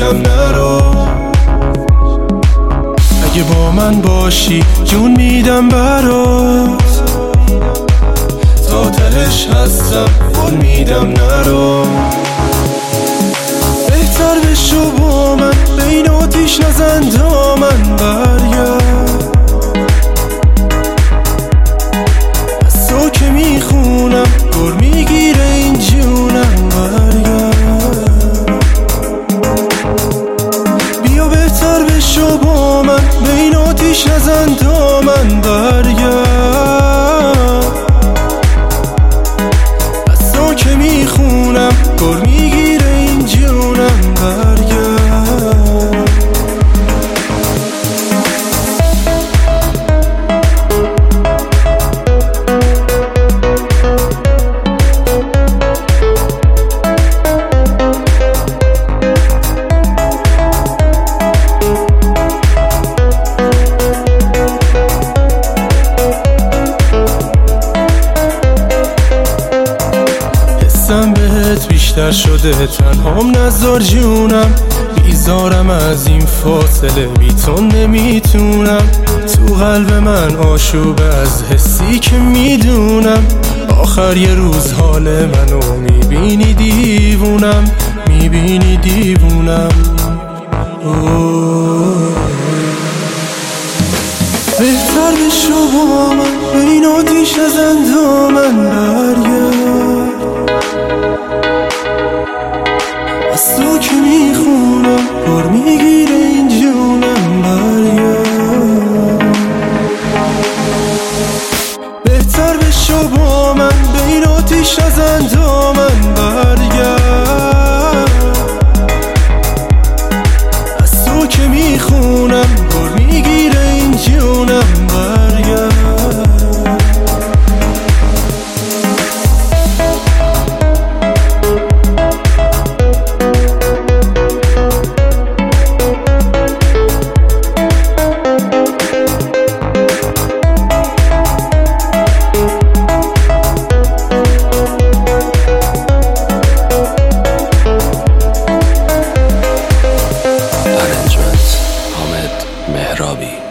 میدم نرو. اگه با من باشی جون میدم برات، تا تهش هستم قول میدم نرو. بهتر بشو با من، به این آتیش نزن دامن، برگرد از تو که میخونم گر میگیره این جونم، برگرد بیا بهتر بشو با من، به این آتیش نزن دامن، برگرد از تو که میخونم گر میگیره این جونم، برگرد. بهت بیشتر شده، تنهام نذار جونم، بیزارم از این فاصله، بی تو نمیتونم. تو قلب من آشوب از حسی که میدونم، آخر یه روز حال منو میبینی دیوونم، میبینی دیوونم. بهتر بشو با من، به این آتیش نزن دامن، برگرد از تو که میخونم گر میگیره این جونم، برگرد بهتر بشو با من، به این آتیش نزن دامن، برگرد از تو که میخونم گر میگیره این جونم، برگرد. حامد مهرابی.